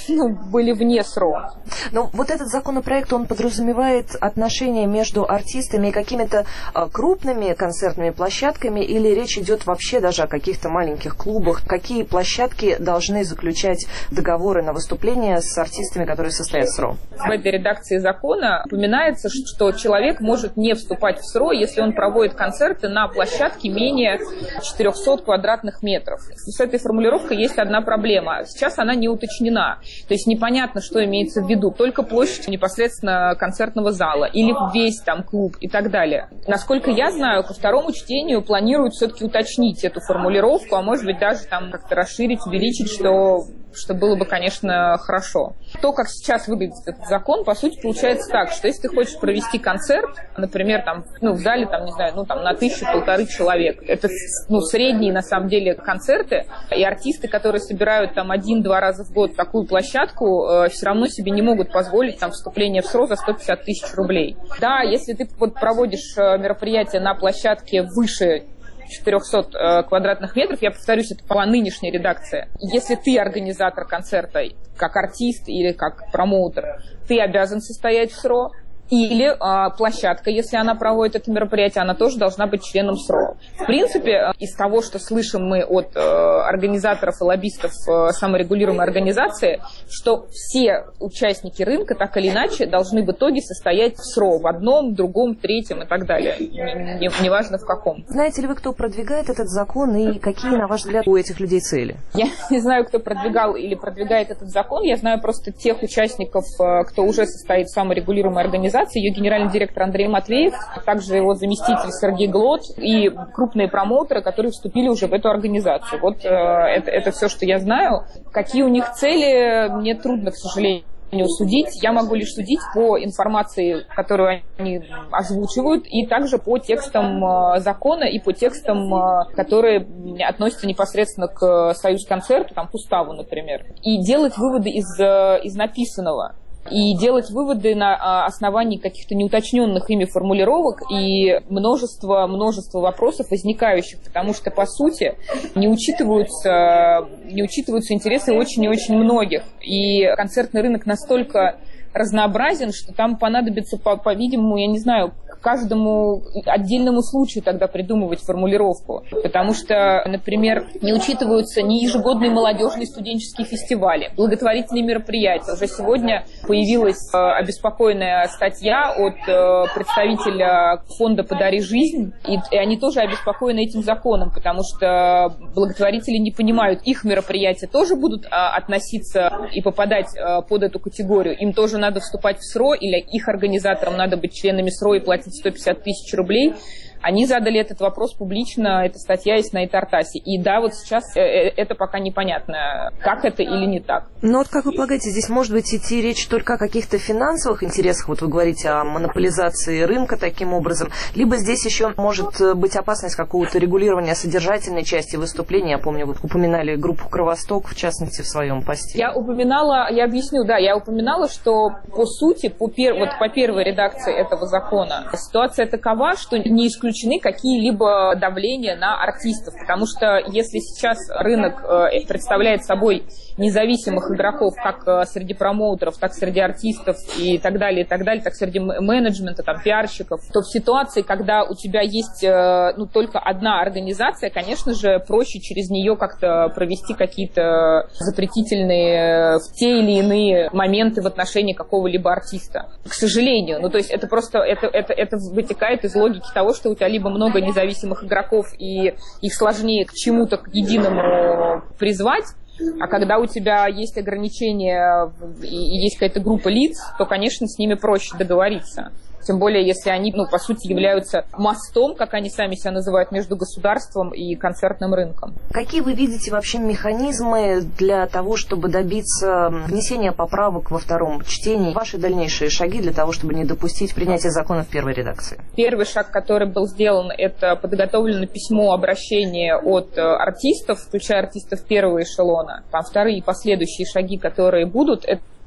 были вне СРО. Но вот этот законопроект, он подразумевает отношения между артистами и какими-то крупными концертными площадками, или речь идет вообще даже о каких-то маленьких клубах? Какие площадки должны заключать договоры на выступления с артистами, которые состоят в СРО? В этой редакции закона упоминается, что человек может не вступать в СРО, если он проводит концерты на площадке менее четырехсот квадратных метров. С этой формулировкой есть одна проблема. Сейчас она не уточнена. То есть непонятно, что имеется в виду. Только площадь непосредственно концертного зала или весь там клуб и так далее. Насколько я знаю, ко второму чтению планируют все-таки уточнить эту формулировку, а может быть даже там как-то расширить, увеличить, что... что было бы, конечно, хорошо. То, как сейчас выглядит этот закон, по сути, получается так, что если ты хочешь провести концерт, например, там, ну, в зале, там, не знаю, ну, там, на тысячу-полторы человек, это, ну, средние, на самом деле, концерты, и артисты, которые собирают там один-два раза в год такую площадку, э, все равно себе не могут позволить там вступление в СРО за сто пятьдесят тысяч рублей. Да, если ты вот проводишь мероприятие на площадке выше четырехсот э, квадратных метров, я повторюсь, это по нынешней редакции. Если ты организатор концерта, как артист или как промоутер, ты обязан состоять в СРО. Или э, площадка, если она проводит это мероприятие, она тоже должна быть членом СРО. В принципе, э, из того, что слышим мы от э, организаторов и лоббистов э, саморегулируемой организации, что все участники рынка так или иначе должны в итоге состоять в СРО, в одном, другом, третьем и так далее. Неважно в каком. Знаете ли вы, кто продвигает этот закон и какие, на ваш взгляд, у этих людей цели? Я не знаю, кто продвигал или продвигает этот закон. Я знаю просто тех участников, э, кто уже состоит в саморегулируемой организации. Ее генеральный директор Андрей Матвеев, также его заместитель Сергей Глот и крупные промоутеры, которые вступили уже в эту организацию. Вот э, это, это все, что я знаю. Какие у них цели, мне трудно, к сожалению, судить. Я могу лишь судить по информации, которую они озвучивают, и также по текстам э, закона и по текстам, э, которые относятся непосредственно к Союзконцерту, там, к уставу, например. И делать выводы из, э, из написанного. И делать выводы на основании каких-то неуточненных ими формулировок и множество, множество вопросов возникающих, потому что, по сути, не учитываются, не учитываются интересы очень и очень многих. И концертный рынок настолько разнообразен, что там понадобится, по-видимому, я не знаю, каждому отдельному случаю тогда придумывать формулировку. Потому что, например, не учитываются ни ежегодные молодежные студенческие фестивали, благотворительные мероприятия. Уже сегодня появилась э, обеспокоенная статья от э, представителя фонда «Подари жизнь», и, и они тоже обеспокоены этим законом, потому что благотворители не понимают, их мероприятия тоже будут э, относиться и попадать э, под эту категорию. Им тоже надо вступать в СРО, или их организаторам надо быть членами СРО и платить сто пятьдесят тысяч рублей. Они задали этот вопрос публично, эта статья есть на Итартасе. И да, вот сейчас это пока непонятно, как это или не так. Но вот как вы полагаете, здесь может быть идти речь только о каких-то финансовых интересах? Вот вы говорите о монополизации рынка таким образом. Либо здесь еще может быть опасность какого-то регулирования содержательной части выступления. Я помню, вы упоминали группу «Кровосток», в частности, в своем посте. Я упоминала, я объясню, да, я упоминала, что по сути, по, пер, вот по первой редакции этого закона, ситуация такова, что не исключено какие-либо давления на артистов, потому что если сейчас рынок э, представляет собой независимых игроков как среди промоутеров, так среди артистов и так далее, и так далее, так среди менеджмента, там, пиарщиков, то в ситуации, когда у тебя есть э, ну, только одна организация, конечно же, проще через нее как-то провести какие-то запретительные в те или иные моменты в отношении какого-либо артиста. К сожалению. Ну, то есть это просто это, это, это вытекает из логики того, что у тебя либо много независимых игроков, и их сложнее к чему-то к единому призвать, а когда у тебя есть ограничения и есть какая-то группа лиц, то, конечно, с ними проще договориться. Тем более, если они, ну, по сути, являются мостом, как они сами себя называют, между государством и концертным рынком. Какие вы видите вообще механизмы для того, чтобы добиться внесения поправок во втором чтении? Ваши дальнейшие шаги для того, чтобы не допустить принятия закона в первой редакции? Первый шаг, который был сделан, это подготовлено письмо обращения от артистов, включая артистов первого эшелона. Там вторые и последующие шаги, которые будут, это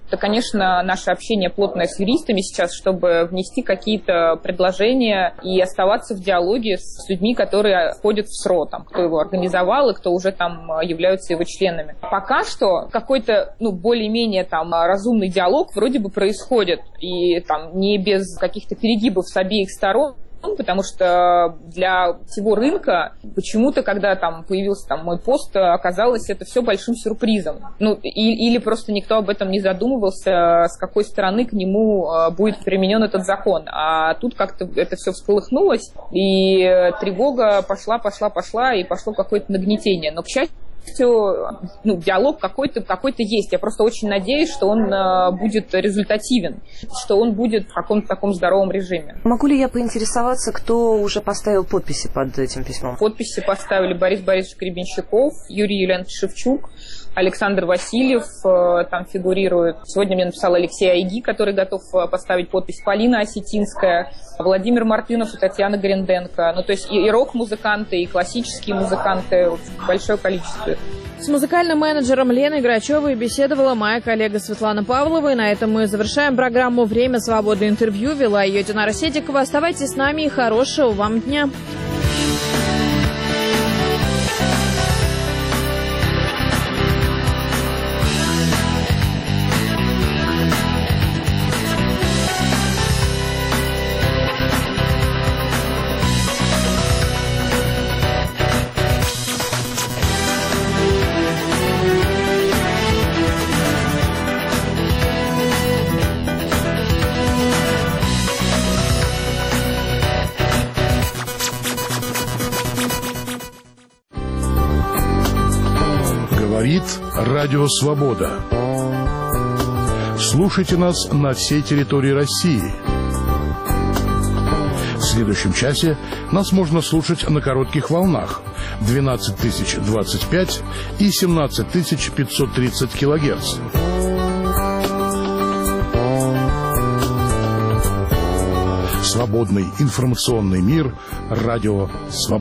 Это, конечно, наше общение плотное с юристами сейчас, чтобы внести какие-то предложения и оставаться в диалоге с людьми, которые входят в СРО, там, кто его организовал и кто уже там являются его членами. Пока что какой-то, ну, более-менее там разумный диалог вроде бы происходит, и там не без каких-то перегибов с обеих сторон. Потому что для всего рынка почему-то, когда там появился там мой пост, оказалось это все большим сюрпризом. Ну, и, или просто никто об этом не задумывался, с какой стороны к нему будет применен этот закон. А тут как-то это все всколыхнулось, и тревога пошла, пошла, пошла, и пошло какое-то нагнетение. Но, к счастью, ну, диалог какой-то, какой-то есть. Я просто очень надеюсь, что он э, будет результативен, что он будет в каком-то таком здоровом режиме. Могу ли я поинтересоваться, кто уже поставил подписи под этим письмом? Подписи поставили Борис Борисович Гребенщиков, Юрий Юлианович Шевчук, Александр Васильев, э, там фигурирует. Сегодня мне написал Алексей Айги, который готов поставить подпись, Полина Осетинская, Владимир Мартынов и Татьяна Гринденко. Ну, то есть и, и рок-музыканты, и классические музыканты, большое количество. С музыкальным менеджером Леной Грачевой беседовала моя коллега Светлана Павлова. И на этом мы завершаем программу «Время свободы интервью». Вела ее Динара Седикова. Оставайтесь с нами и хорошего вам дня. Говорит Радио Свобода. Слушайте нас на всей территории России. В следующем часе нас можно слушать на коротких волнах двенадцать тысяч двадцать пять и семнадцать тысяч пятьсот тридцать килогерц. Свободный информационный мир. Радио Свобода.